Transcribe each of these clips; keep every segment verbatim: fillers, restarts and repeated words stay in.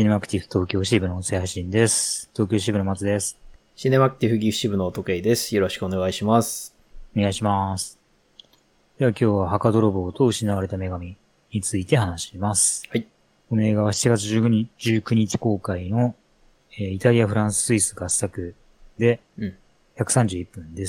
シネマクティブ東京支部の音声配信です。東京支部の松です。 シネマクティブ岐阜支部の時計です。よろしくお願いします。 お願いします。では今日は墓泥棒と失われた女神について話します。 はい。 この映画はしちがつじゅうくにち公開の、えー、イタリア、フランス、スイス合作で、 うん、 ひゃくさんじゅういっぷんです。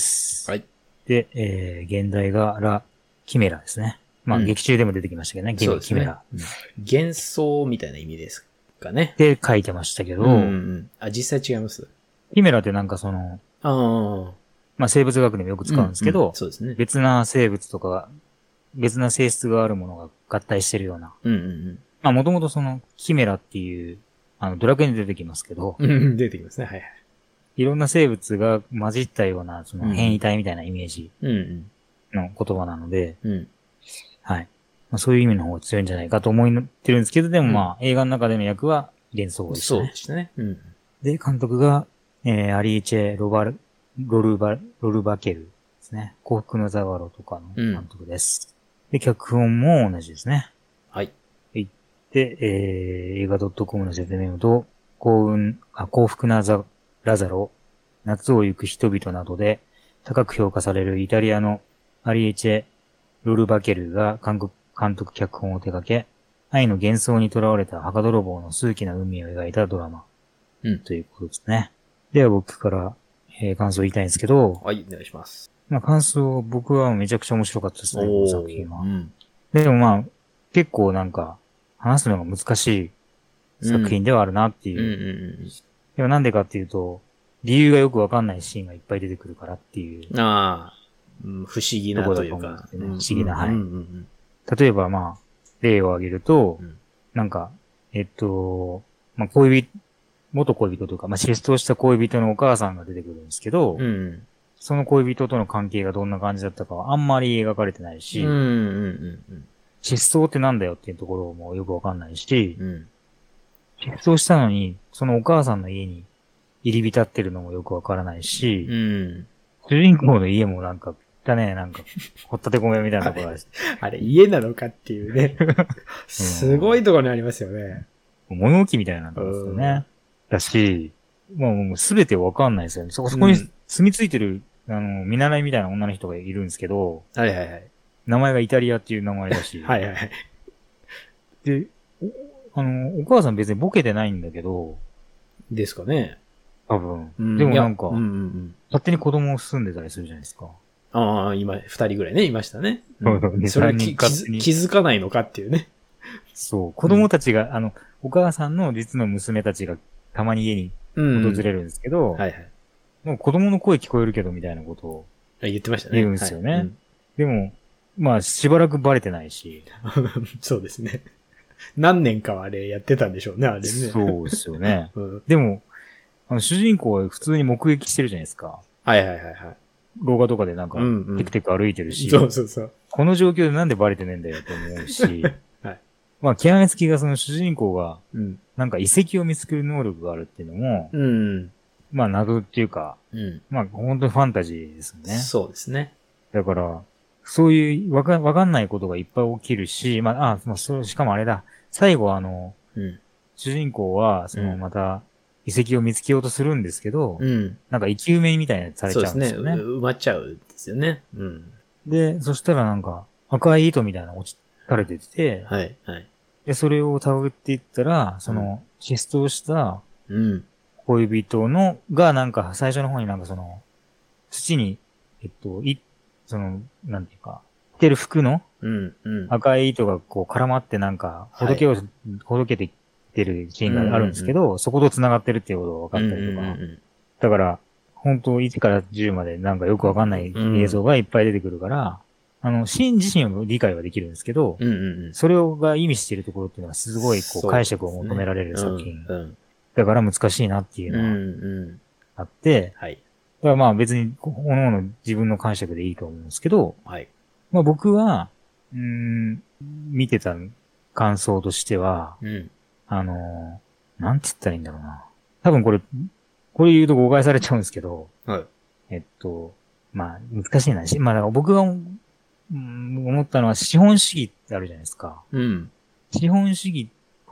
はい。 で、えー、現代がラ・キメラですね。まあ、うん、劇中でも出てきましたけどね、 そうですね。 キメラ、うん。 幻想みたいな意味ですかね。 で書いてましたけど、 うんうんうん、あ、実際違います？ キメラってなんかその、 あまあ生物学でもよく使うんですけど、 うんうん、そうですね。 別な生物とか、別な性質があるものが合体してるような。 うんうんうん、 まあもともとその、キメラっていう、あの、ドラクエに出てきますけど、 うん、出てきますね、はいはい。 いろんな生物が混じったような、その変異体みたいなイメージの言葉なので、 うんうん、 はい。まあ、そういう意味の方が強いんじゃないかと思ってるんですけど、でもまあ、うん、映画の中での役は幻想でしたね。 そうでしたね。うん、 で、監督が、えー、アリーチェ・ロバル、ロルバ、ロルバケルですね。幸福のザワロとかの監督です。うん、で、脚本も同じですね。 はい。 で、えー、映画 .com の説明と、幸運、あ、幸福なザ、ラザロ、夏を行く人々などで高く評価されるイタリアのアリエチェ・ロルバケルが監督、監督脚本を手掛け、愛の幻想に囚われた墓泥棒の数奇な海を描いたドラマ。 うん。 ということですね。では僕から、えー、感想を言いたいんですけど。 はい、お願いします。 まあ感想、僕はめちゃくちゃ面白かったですね、この作品は。 うん、 でもまあ、結構なんか、話すのが難しい作品ではあるなっていう。 うんうんうんうん、 でもなんでかっていうと、理由がよくわかんないシーンがいっぱい出てくるからっていう。 ああ、うん、不思議なというか。 不思議な、はい、 うんうんうん。 例えばまあ、例を挙げると、うん、なんか、えっと、まあ恋人、元恋人というか、まあ失踪した恋人のお母さんが出てくるんですけど、 うん、 その恋人との関係がどんな感じだったかはあんまり描かれてないし、 うんうんうんうん、 失踪ってなんだよっていうところもよくわかんないし、 うん、 失踪したのに、そのお母さんの家に入り浸ってるのもよくわからないし、 うん、 主人公の家もなんか、だね、なんか、ほったて米みたいなところがあれ、家なのかっていうね。すごいところにありますよね。 物置みたいなんですよね。だし、まあもうすべてわかんないですよね。そこ、そこに住み着いてる、あの、見習いみたいな女の人がいるんですけど、 はいはいはい。 名前がイタリアっていう名前だし。 はいはいはい。 で、あの、お母さん別にボケてないんだけど、 ですかね。 多分。うん、でもなんか、 うんうんうん、 勝手に子供を住んでたりするじゃないですか。 ああ、今、二人ぐらいね、いましたね。 うん、 それに気づかないのかっていうね。 そう。子供たちが、うん、あの、お母さんの実の娘たちがたまに家に訪れるんですけど、 うん、はいはい。 もう子供の声聞こえるけどみたいなことを言ってましたね。 言うんですよね。 はいうん、 でも、まあしばらくバレてないし。 そうですね。何年かはあれやってたんでしょうね、あれね。 そうですよね。 うん、 でも、あの主人公は普通に目撃してるじゃないですか。 はいはいはいはい。 廊下とかでなんか、テクテク歩いてるし、 うんうん。そうそうそう。 この状況でなんでバレてねえんだよと思うし、はい、まあ極めつきがその主人公が、なんか遺跡を見つける能力があるっていうのも、うん、まあ謎っていうか、うん、まあ本当にファンタジーですよね。 そうですね。 だから、そういうわか、わかんないことがいっぱい起きるし、まあ、あ、まあ、それ、しかもあれだ、最後あの、うん、主人公は、そのまた、遺跡を見つけようとするんですけど、うん、なんか生き埋めみたいなやつされちゃうんですよね。 そうですね。埋まっちゃうんですよね。うん。 で、そしたらなんか、赤い糸みたいなの落ち、垂れてて、 はい、はい。 で、それを辿っていったら、その、失踪した、うん。恋人の、がなんか、最初の方になんかその、土に、えっと、い、その、なんていうか、着てる服の、うんうん、赤い糸がこう絡まってなんか、ほどけを、はい、ほどけてってるシーンがあるんですけど、うんうんうん、そこと繋がってるっていうことが分かったりとか。うんうんうん、だから、本当いちからじゅうまでなんかよくわかんない映像がいっぱい出てくるから、うん、あの、シーン自身は理解はできるんですけど、うんうんうん、それが意味しているところっていうのはすごいこう解釈を求められる作品。ねうんうん、だから難しいなっていうのはあって、うんうんはい、だからまあ別に、各々自分の解釈でいいと思うんですけど、はい、まあ僕は、うーん、見てた感想としては、うん、あの、なんて言ったらいいんだろうな。多分これ、これ言うと誤解されちゃうんですけど、はい、えっと、まあ難しいな。まあだから僕が、うん、思ったのは資本主義ってあるじゃないですか。うん、資本主義、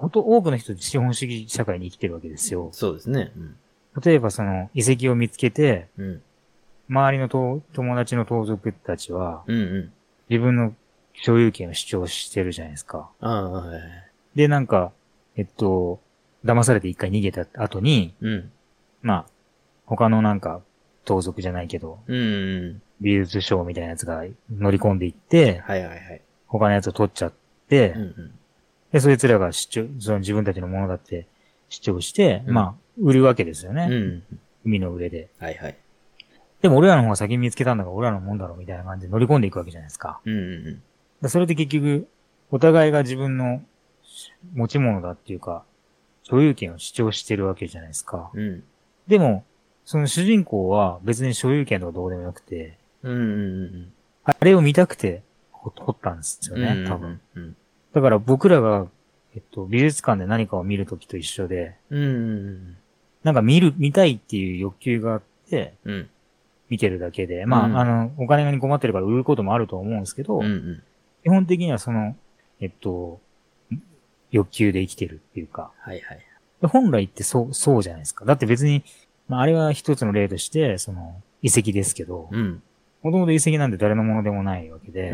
ほと多くの人って資本主義社会に生きてるわけですよ。 そうですね。うん、 例えばその遺跡を見つけて、 うん、 周りのと友達の盗賊たちは、 うん、うん。 自分の所有権を主張してるじゃないですか。 ああ、はい。 で、なんか、えっと、騙されて一回逃げた後に、 うん。 まあ、他のなんか、盗賊じゃないけど、 うん、うん。 美術商みたいなやつが乗り込んでいって、 はいはいはい。 他のやつを取っちゃって、 うん、うん。 で、そいつらが主張、その自分たちのものだって主張して、 うん、 まあ、売るわけですよね。 うん。 海の上で。 はいはい。 でも俺らの方が先に見つけたんだから俺らのもんだろうみたいな感じで乗り込んでいくわけじゃないですか。 うん、うん。 でそれで結局、お互いが自分の持ち物だっていうか、所有権を主張してるわけじゃないですか。 うん。 でも、その主人公は別に所有権とかどうでもよくて、 うん、うん。 あれを見たくて掘ったんですようん、 ね、多分。 うん。 だから僕らが、えっと、美術館で何かを見るときと一緒で、 うん、うん。 なんか見る、見たいっていう欲求があって、 うん。 見てるだけで、まあ、 うんあの、お金に困ってるから売ることもあると思うんですけど、 うん、うん。 基本的にはその、えっと、欲求で生きてるっていうか、 はいはい。 本来ってそう、そうじゃないですか。だって別に、まあ、あれは一つの例として、その、遺跡ですけど、 うん。 もともと遺跡なんて誰のものでもないわけで、 うん。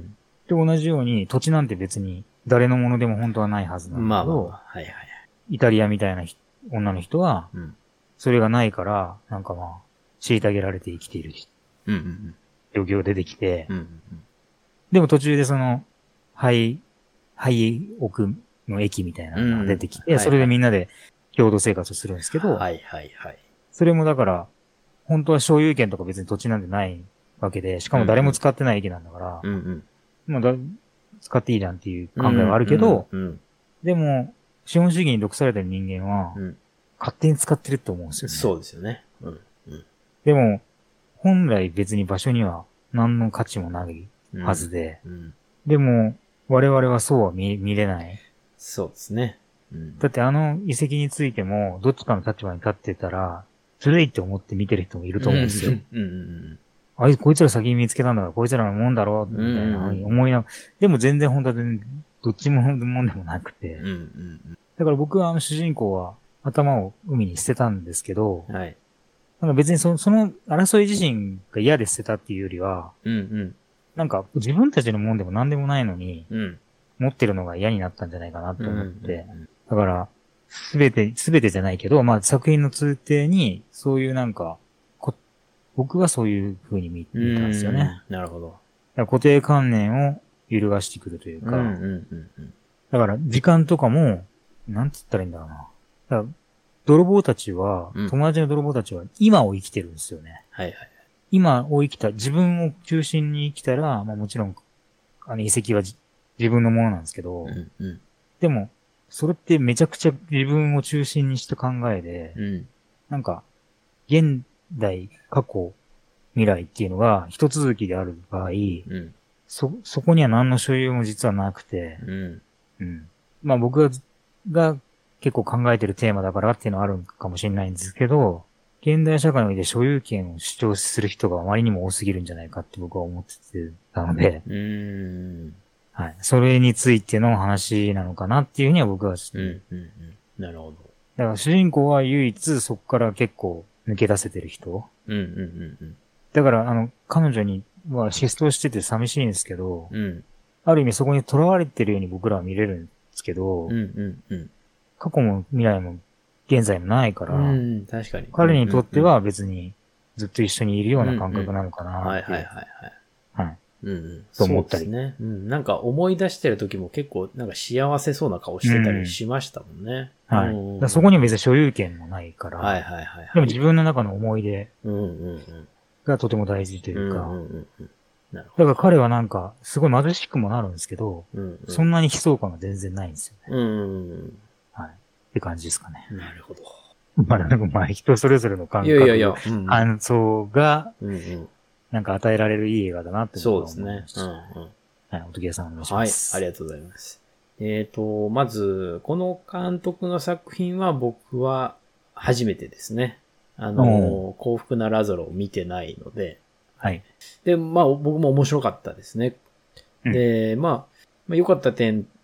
で、同じように土地なんて別に誰のものでも本当はないはずなんだけど、 まあまあまあ。はいはいはい。 イタリアみたいな女の人は、 うん。 それがないから、なんかまあ、虐げられて生きているうんうん状況が出てきて、 うん。うんでも途中でその、廃、廃屋の駅みたいなのが出てきて、 うんはいはいそれでみんなで共同生活をするんですけど、 はいはいはい。 それもだから、本当は所有権とか別に土地なんてないわけで、しかも誰も使ってない駅なんだから、 うんうん。 まあだ使っていいじゃんっていう考えはあるけど、 うんうんでも、資本主義に毒されてる人間は、 うん。 勝手に使ってると思うんですよね。 そうですよね。うんうんでも、本来別に場所には何の価値もないはずで、 うん。 でも、我々はそうは見、見れない。 そうですね。うん。 だってあの遺跡についても、どっちかの立場に立ってたら、ずるいって思って見てる人もいると思うんですよ。 うんうんあいつ、こいつら先に見つけたんだから、こいつらのもんだろう、みたいなふうに思いながら、でも全然本当は全然、どっちももんでもなくて。 うん。うんうんだから僕はあの主人公は頭を海に捨てたんですけど、 うん。はい。 なんか別にその、その争い自身が嫌で捨てたっていうよりは、 うんうん。 なんか自分たちのもんでも何でもないのに、 うん。 持ってるのが嫌になったんじゃないかなと思って、 うんだから、すべて、すべてじゃないけど、まあ作品の通底に、そういうなんか、こ僕はそういう風に見見たんですよね。 なるほど。 だから固定観念を揺るがしてくるというか、 うんうんうんうん。 だから時間とかも、なんつったらいいんだろうな。だから泥棒たちは、 うん友達の泥棒たちは今を生きてるんですよね。 はいはい。 今を生きた、自分を中心に生きたら、まあもちろん、あの遺跡はじ自分のものなんですけど、 うんうん。 でも、それってめちゃくちゃ自分を中心にした考えで、 うん。 なんか、現代、過去、未来っていうのが一続きである場合、 うん。 そ、そこには何の所有も実はなくて、 うん。 うん。まあ僕が、が結構考えてるテーマだからっていうのはあるかもしれないんですけど、現代社会において所有権を主張する人があまりにも多すぎるんじゃないかって僕は思ってたので、 うーん。 はい。それについての話なのかなっていうふうには僕はちょっと、 うんうんうん。なるほど。 だから主人公は唯一そこから結構抜け出せてる人。 うんうんうんうん。 だからあの、彼女には失踪してて寂しいんですけど、 うん。 ある意味そこに囚われてるように僕らは見れるんですけど、 うんうんうん。 過去も未来も現在もないから、 うん、確かに。 彼にとっては別にずっと一緒にいるような感覚なのかなはいってはいはいはい。 はい。 うんうん。 と思ったりそうですね。うん。なんか思い出してる時も結構なんか幸せそうな顔してたりしましたもんね。 はい。だうんからそこには別に所有権もないから、 はいはいはいはい。 でも自分の中の思い出うんうんうん。 がとても大事というか、 うんうんうんうん。なるほだから彼はなんか、すごい貧しくもなるんですけど、 ど。うんうん。 そんなに悲壮感が全然ないんですよね。 うんうんうん。 はい。って感じですかね。 なるほど。 まあ、なんかまあ人それぞれの感い覚、 やいやいや。うん感想が、 うんうん。 なんか与えられるいい映画だなってそうですね僕は思いま。した。 うんうん。 はい、おとぎやさんお願いしはい、 ます。 ありがとうございます。えっと、まず、この監督の作品は僕は初めてですね。あの、幸福なラゾロを見てないので。 はい。 で、まあ僕も面白かったですね。 うんで、まあ、まあ良かった点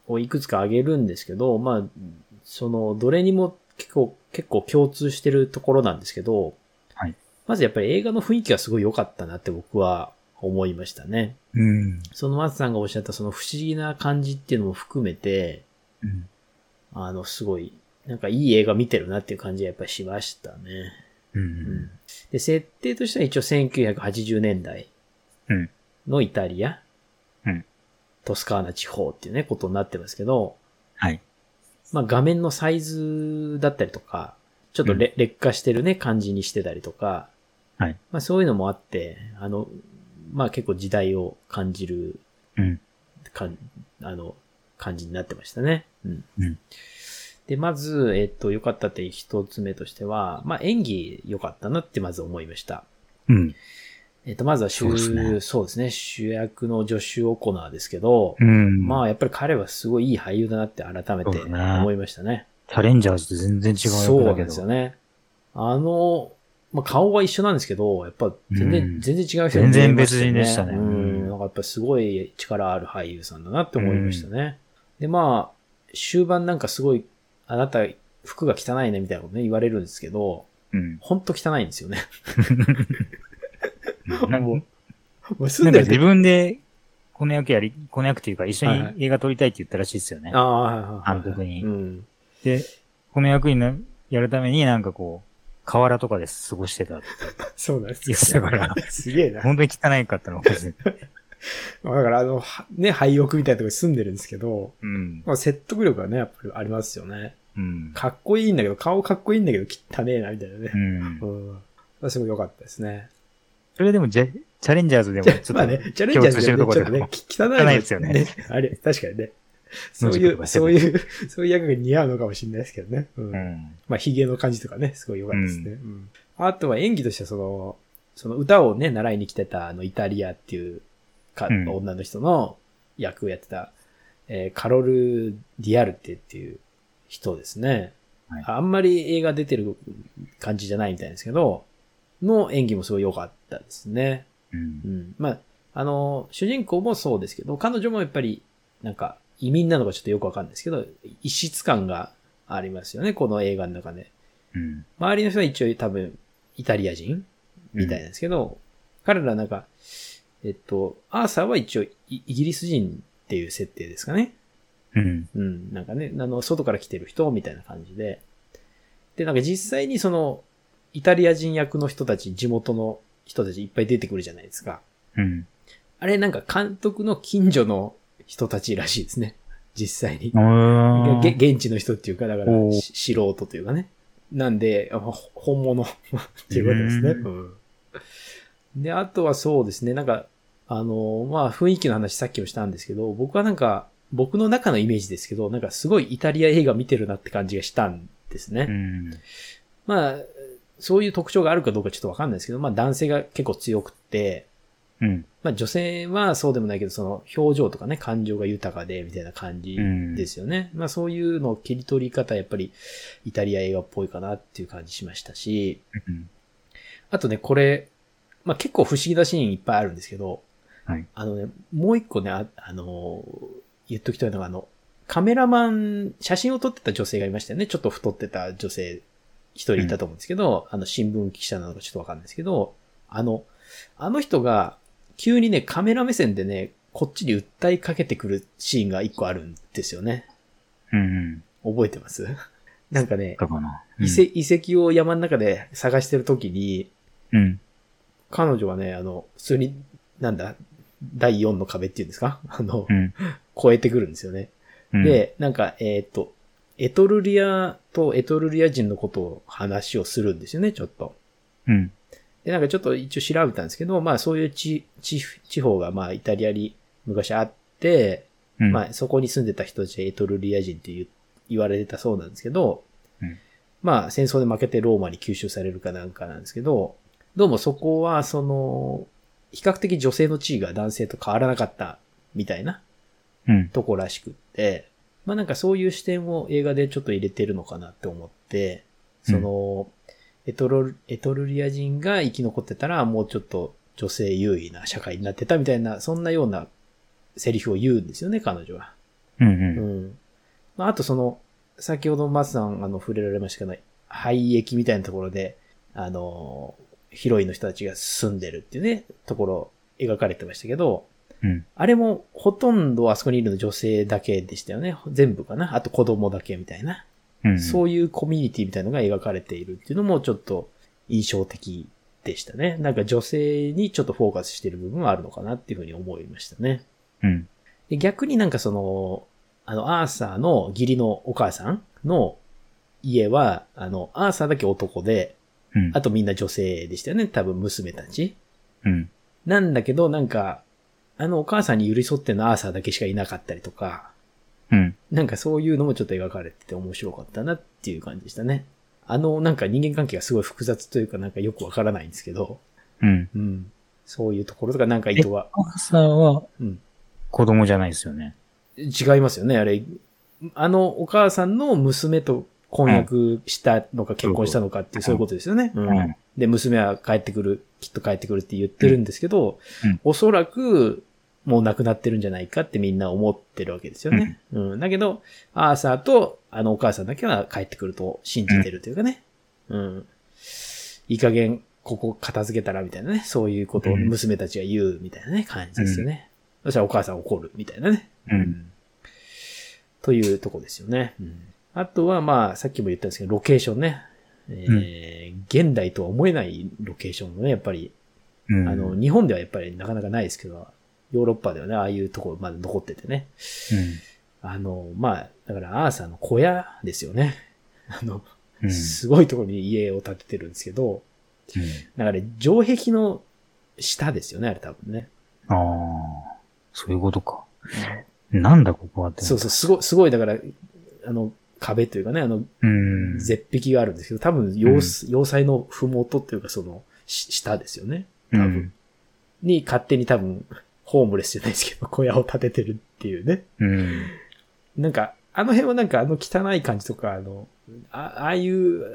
をいくつか挙げるんですけど、まあ、その、どれにも結構、結構共通してるところなんですけど、 はい。 まずやっぱり映画の雰囲気がすごい良かったなって僕は思いましたね。 うん。 その松さんがおっしゃったその不思議な感じっていうのも含めて、 うん、 あの、すごい、なんかいい映画見てるなっていう感じがやっぱりしましたね。 うん。うん、 で、設定としては一応せんきゅうひゃくはちじゅうねんだいのイタリア、 うん、 トスカーナ地方っていうね、ことになってますけど、 はい。 まあ画面のサイズだったりとか、ちょっと劣、うん、劣化してるね、感じにしてたりとか、 はい。 まあそういうのもあって、あの、まあ結構時代を感じる、 うん。 かん、あの、感じになってましたね。うん。 うん、 で、まず、えっと、良かったって一つ目としては、まあ演技良かったなってまず思いました。 うん。 えっと、まずは主、そうですね、そうですね、主役のジョシュ・オコナーですけど、 うん、 まあやっぱり彼はすごいいい俳優だなって改めて思いましたね。ねチャレンジャーズと全然違う役だけど。 そうなんですよね。あの、まあ、顔は一緒なんですけど、やっぱ全然、うん、全然違う人、ね、 全然別人でしたね。 うん。なんかやっぱすごい力ある俳優さんだなって思いましたね。うん、で、まあ、終盤なんかすごい、あなた服が汚いねみたいなことね言われるんですけど、うん、ほんと汚いんですよね。 もう、もう住んでる自分で、この役やり、この役っていうか一緒に映画撮りたいって言ったらしいですよね。 ああ、はいはい。 監督に、うん。で、この役になやるためになんかこう、河原とかで過ごしてたって。 そうなんです。 言ってたから。 すげえな。 本当に汚いかったのかもしれない。 だからあの、ね、廃屋みたいなところに住んでるんですけど、 うん。 まあ、説得力がね、やっぱりありますよね。 うん。 かっこいいんだけど、顔かっこいいんだけど、汚ねえな、みたいなね。 うん。 うん。私も良かったですね。 それでもジャ、チャレンジャーズでもちょっと。 まあね、チャレンジャーズでもちょっとね、汚い、ね。 汚いですよね。 あれ、確かにね。そういう、そういう、そういう役が似合うのかもしれないですけどね。うん。うん、まあ、髭の感じとかね、すごい良かったですね。うん。うん、あとは演技としては、その、その歌をね、習いに来てた、あの、イタリアっていうか、うん、女の人の役をやってた、えー、カロル・ディアルテっていう人ですね。はい、あんまり映画出てる感じじゃないみたいですけど、の演技もすごい良かったですね。 うん。 うん、まあ、あの、主人公もそうですけど、彼女もやっぱり、なんか、移民なのかちょっとよくわかんないですけど、異質感がありますよね、この映画の中で。 うん、 周りの人は一応多分、イタリア人みたいなんですけど、うん、彼らなんか、えっと、アーサーは一応イギリス人っていう設定ですかね。 うん。 うん。なんかね、あの、外から来てる人みたいな感じで。で、なんか実際にその、イタリア人役の人たち、地元の人たちいっぱい出てくるじゃないですか。 うん。 あれなんか監督の近所の人たちらしいですね。実際に。現地の人っていうか、だから素人というかね。なんで、本物っていうことですね。うん、で、あとはそうですね、なんか、あの、まあ雰囲気の話さっきもしたんですけど、僕はなんか、僕の中のイメージですけど、なんかすごいイタリア映画見てるなって感じがしたんですね。 うん、 まあ、そういう特徴があるかどうかちょっとわかんないですけど、まあ男性が結構強くて、 うん、 まあ女性はそうでもないけど、その表情とかね、感情が豊かで、みたいな感じですよね。うん、まあそういうの切り取り方、やっぱりイタリア映画っぽいかなっていう感じしましたし、 うん、 あとね、これ、まあ結構不思議なシーンいっぱいあるんですけど、 はい、 あのね、もう一個ね、あ、あの、言っときたいのが、あの、カメラマン、写真を撮ってた女性がいましたよね。ちょっと太ってた女性、一人いたと思うんですけど、うん、あの、新聞記者なのかちょっとわかんないですけど、あの、あの人が、急にね、カメラ目線でね、こっちに訴えかけてくるシーンが一個あるんですよね。 うんうん、 覚えてます？なんかね、 かな、 うん、遺跡を山の中で探してるときに、 うん、 彼女はね、あの、普通に、なんだ、だいよんの壁っていうんですか？あの、 うん、 超えてくるんですよね。うん、で、なんか、えっと、エトルリアとエトルリア人のことを話をするんですよね、ちょっと。 うん。 で、なんかちょっと一応調べたんですけど、まあそういう地、地、地方がまあイタリアに昔あって、うん、まあそこに住んでた人たちはエトルリア人って言う言われてたそうなんですけど、 うん、 まあ戦争で負けてローマに吸収されるかなんかなんですけど、どうもそこはその、比較的女性の地位が男性と変わらなかったみたいな、 うん、 とこらしくって、まあなんかそういう視点を映画でちょっと入れてるのかなって思って、その、うん、エトロ、エトルリア人が生き残ってたらもうちょっと女性優位な社会になってたみたいな、そんなようなセリフを言うんですよね、彼女は。 うんうん。 うん。まあ、あとその、先ほど松さん、あの、触れられましたけど、廃駅みたいなところで、あの、ヒロインの人たちが住んでるっていうね、ところ描かれてましたけど、 うん、 あれもほとんどあそこにいるの女性だけでしたよね。全部かな。あと子供だけみたいな。うんうん、そういうコミュニティみたいなのが描かれているっていうのもちょっと印象的でしたね。なんか女性にちょっとフォーカスしている部分はあるのかなっていうふうに思いましたね。 うん、 で逆になんかその、あの、アーサーの義理のお母さんの家は、あの、アーサーだけ男で、うん、あとみんな女性でしたよね。多分娘たち。 うん。 なんだけど、なんか、あのお母さんに寄り添ってのアーサーだけしかいなかったりとか、 うん。 なんかそういうのもちょっと描かれてて面白かったなっていう感じでしたね。あの、なんか人間関係がすごい複雑というかなんかよくわからないんですけど、 うん。 うん。そういうところとかなんか意図は。 アーサーは、うん。子供じゃないですよね。 違いますよね、あれ。あのお母さんの娘と婚約したのか結婚したのかっていう、そういうことですよね。うん。うん、で、娘は帰ってくる、きっと帰ってくるって言ってるんですけど、うん、おそらく、もう亡くなってるんじゃないかってみんな思ってるわけですよね。うん。うん、だけど、アーサーとあのお母さんだけは帰ってくると信じてるというかね。うん。いい加減、ここ片付けたらみたいなね。そういうことを娘たちが言うみたいなね、感じですよね。うん、そしたらお母さん怒るみたいなね。 うん。 というとこですよね。うん。あとは、まあ、さっきも言ったんですけど、ロケーションね。えーうん、現代とは思えないロケーションのね、やっぱり、うん、あの、日本ではやっぱりなかなかないですけど、ヨーロッパではね、ああいうところまだ残っててね。うん、あの、まあ、だからアーサーの小屋ですよね。あの、うん、すごいところに家を建ててるんですけど、うん、だから、ね、城壁の下ですよね、あれ多分ね。 ああ、そういうことか。うん、なんだここはって。 そうそう、すごい、すごい、だから、あの、壁というかね、あの、絶壁があるんですけど、多分要、うん、要塞のふもとっていうかその、下ですよね。多分。うん、に勝手に多分、ホームレスじゃないですけど、小屋を建ててるっていうね。 うん、 なんか、あの辺はなんかあの汚い感じとか、あの、あ, ああいう、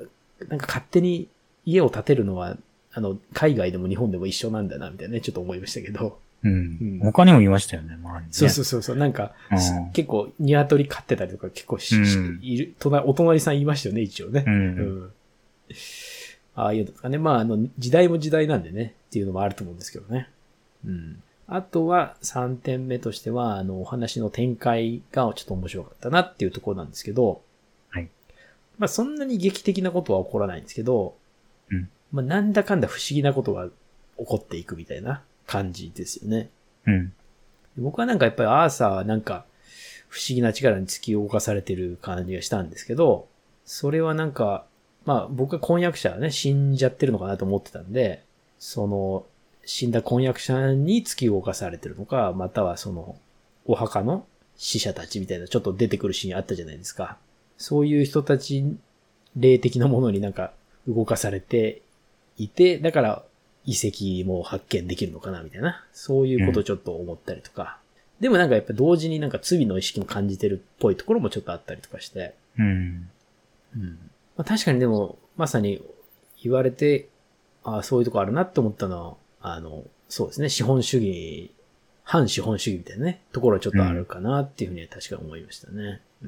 なんか勝手に家を建てるのは、あの、海外でも日本でも一緒なんだな、みたいなね、ちょっと思いましたけど。 うん。うん、他にもいましたよね、周りに、ね。 そうそうそうそう。なんか、うん、結構、鶏飼ってたりとか結構し、うん、いる、隣、お隣さんいましたよね、一応ね。 うん。 うん、ああいうのとかね。まあ、あの、時代も時代なんでね、っていうのもあると思うんですけどね。うん。あとは、さんてんめとしては、あの、お話の展開がちょっと面白かったなっていうところなんですけど。 はい。 まあ、そんなに劇的なことは起こらないんですけど、 うん。 まあ、なんだかんだ不思議なことが起こっていくみたいな感じですよね。 うん。 僕はなんかやっぱりアーサーはなんか不思議な力に突き動かされてる感じがしたんですけど、それはなんか、まあ僕は婚約者はね、死んじゃってるのかなと思ってたんで、その、死んだ婚約者に突き動かされてるのか、またはその、お墓の死者たちみたいなちょっと出てくるシーンあったじゃないですか。そういう人たち、霊的なものになんか動かされていて、だから遺跡も発見できるのかなみたいな。そういうことをちょっと思ったりとか。うん、でもなんかやっぱ同時になんか罪の意識も感じてるっぽいところもちょっとあったりとかして。 うん。 うん。まあ、確かにでも、まさに言われて、ああ、そういうとこあるなって思ったのは、あの、そうですね、資本主義、反資本主義みたいなね、ところはちょっとあるかなっていうふうには確か思いましたね。うん。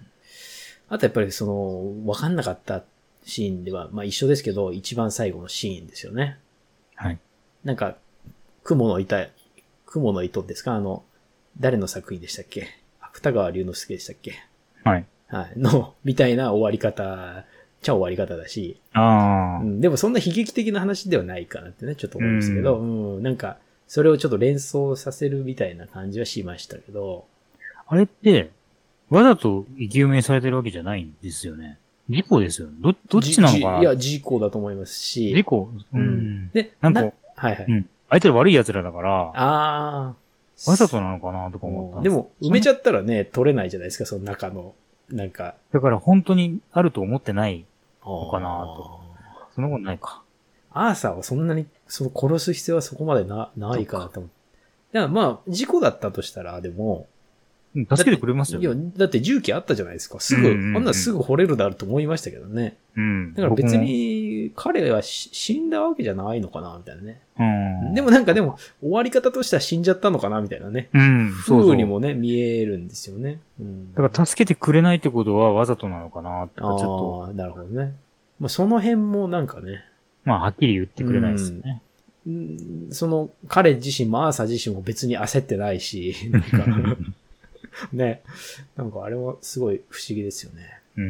あとやっぱりその、わかんなかったシーンでは、まあ一緒ですけど、一番最後のシーンですよね。 はい。 なんか、雲の糸、雲の糸ですか？あの、誰の作品でしたっけ？芥川龍之介でしたっけ？ はい。 はい。の、みたいな終わり方、ちゃ終わり方だし。 ああ、 うん。でもそんな悲劇的な話ではないかなってね、ちょっと思いましたけど、うん、うん、なんか、それをちょっと連想させるみたいな感じはしましたけど。 あれって、わざと生き埋めにされてるわけじゃないんですよね。事故ですよね。ど、どっちなのかな？ いや、事故だと思いますし。 事故うん。で、 なんか、 はいはい。 うん。相手悪い奴らだから、 ああ。 わざとなのかなとか思ったんです。でも、埋めちゃったらね、取れないじゃないですか、その中の、なんか。 だから本当にあると思ってないのかなと。そんなことないか。 アーサーはそんなに、その殺す必要はそこまでな、ないかなと思って。だからまあ、事故だったとしたら、でも、 助けてくれますよね。 いや、だって重機あったじゃないですか。すぐ、うんうんうん、あんなすぐ掘れるだろうと思いましたけどね。 うん。 だから別に、 局彼は死んだわけじゃないのかなみたいなね。 うん。 でもなんかでも、終わり方としては死んじゃったのかなみたいなね。 うん。そうそう。 風にもね、見えるんですよね。うん、 だから助けてくれないってことはわざとなのかなってちょっと。 ああ、なるほどね。まあ、その辺もなんかね。 まあ、はっきり言ってくれないですよね。 うん、その、彼自身もアーサー自身も別に焦ってないし、なんか、ね。なんかあれはすごい不思議ですよね。 うん。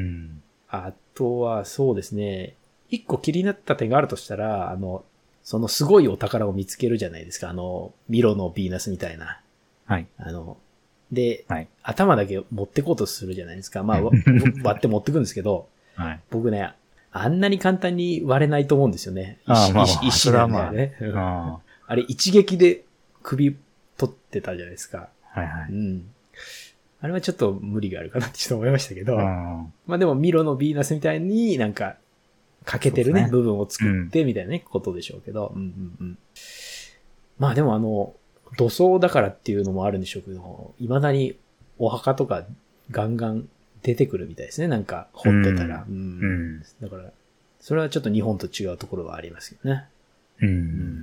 あとは、そうですね。一個気になった点があるとしたら、あの、そのすごいお宝を見つけるじゃないですか。あの、ミロのヴィーナスみたいな。 はい。 あの、で、 はい、 頭だけ持ってこうとするじゃないですか。まあ、割って持ってくんですけど、 はい、 僕ね、あんなに簡単に割れないと思うんですよね。 ああ、まあ、 石、石なんだよね。あ, あれ一撃で首取ってたじゃないですか。 はいはい。 うん。あれはちょっと無理があるかなってちょっと思いましたけど、まあでもミロのヴィーナスみたいになんか欠けてるね、ね部分を作ってみたいなね、うん、ことでしょうけど、うんうんうん、まあでもあの、土葬だからっていうのもあるんでしょうけど、未だにお墓とかガンガン出てくるみたいですね。なんか掘ってたら。うんうん、だから、それはちょっと日本と違うところはありますけどね。 うん、 うん。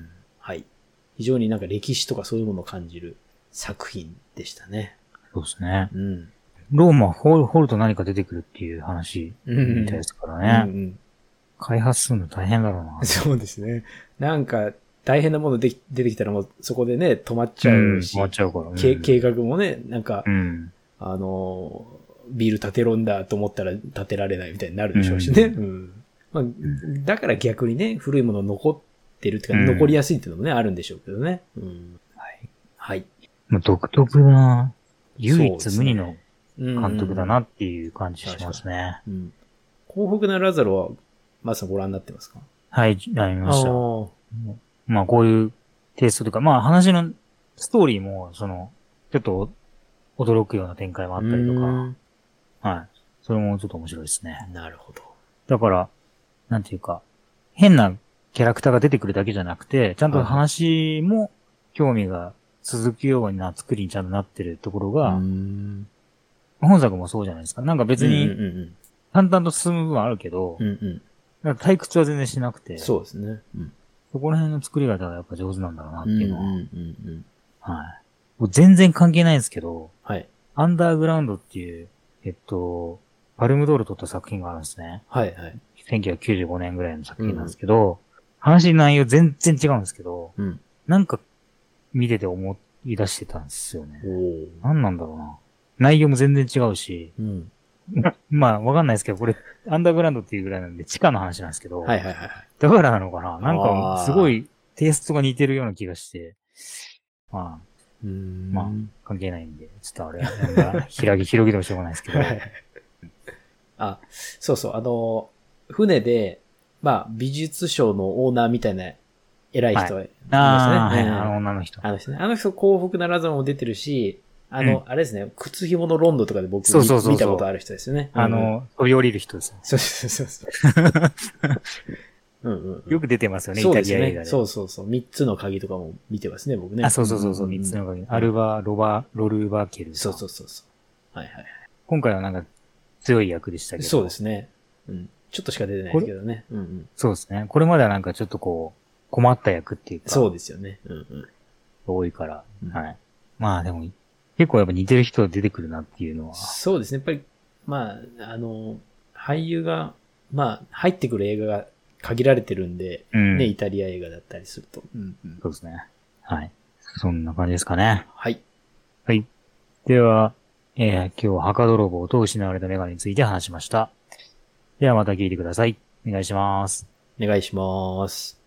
はい。非常になんか歴史とかそういうものを感じる作品でしたね。 そうですね。 うん。 ローマ掘る、掘ると何か出てくるっていう話みたいですからね。うんうん、開発するの大変だろうな。 そうですね。なんか、大変なもので出てきたらもうそこでね、止まっちゃうし。 うん、止まっちゃうから、 うん、計画もね、なんか、 うん、 あの、ビール建てるんだと思ったら建てられないみたいになるでしょうしね。うんうんまあ、だから逆にね、古いもの残ってるっていうか、残りやすいっていうのもね、あるんでしょうけどね。うん、はい。はい。 まあ、独特な、唯一無二の監督だなっていう感じしますね。 うん、幸福なラザロは、まずご覧になってますか？ はい、ありました。まあこういうテイストというか、まあ話のストーリーも、その、ちょっと驚くような展開もあったりとか、はい。それもちょっと面白いですね。 なるほど。 だから、なんていうか、変なキャラクターが出てくるだけじゃなくて、ちゃんと話も興味が続くような作りにちゃんとなってるところが、本作もそうじゃないですか。なんか別に、淡々と進む部分あるけど、 うんうんなんか退屈は全然しなくて。 そうですね。うん、 そこら辺の作り方がやっぱ上手なんだろうなっていうのは。うんうんうんうん、はい。もう全然関係ないんですけど、 はい。 アンダーグラウンドっていう、えっと、パルムドール取った作品があるんですね。 はいはい。 せんきゅうひゃくきゅうじゅうごねんぐらいの作品なんですけど、うん、話の内容全然違うんですけど、 うん、 なんか見てて思い出してたんですよね。 お何なんだろうな。内容も全然違うし、 うんまあ、わかんないですけど、これ、アンダーグラウンドっていうぐらいなんで、地下の話なんですけど。 はいはいはい。 だからなのかななんか、すごい、テイストが似てるような気がして。まあ、 うーんまあ、関係ないんで、ちょっとあれ、なんか、ひらぎ、広げてもしょうがないですけど。 あ、そうそう、あの、船で、まあ、美術賞のオーナーみたいな、偉い人がいますね。 ああ、はい、あの女の人。 あの人ね。あの人、幸福なラザロも出てるし、あの、うん、あれですね、靴紐のロンドとかで僕そうそうそうそう見たことある人ですよね。 あの、飛び降りる人ですね。 そうそうそうそう。うんうんうん、 よく出てますよね、 そうですね、 イタリア映画で。 そうそうそう。三つの鍵とかも見てますね、僕ね。 あ、そうそうそうそう、三、うん、つの鍵。アルバ、ロバ、ロルバーケル。 そうそうそうそう。はいはいはい。 今回はなんか強い役でしたけど。 そうですね。うん。ちょっとしか出てないですけどね。うんうん。 そうですね。これまではなんかちょっとこう、困った役っていうか。 そうですよね。うんうん。 多いから。うん、はい。まあでも、結構やっぱ似てる人が出てくるなっていうのは。 そうですね。やっぱり、まあ、あの、俳優が、まあ、入ってくる映画が限られてるんで、うん、ね、イタリア映画だったりすると。 うんうん、そうですね。はい。そんな感じですかね。 はい。 はい。では、えー、今日は墓泥棒と失われたメガネについて話しました。ではまた聞いてください。お願いします。 お願いします。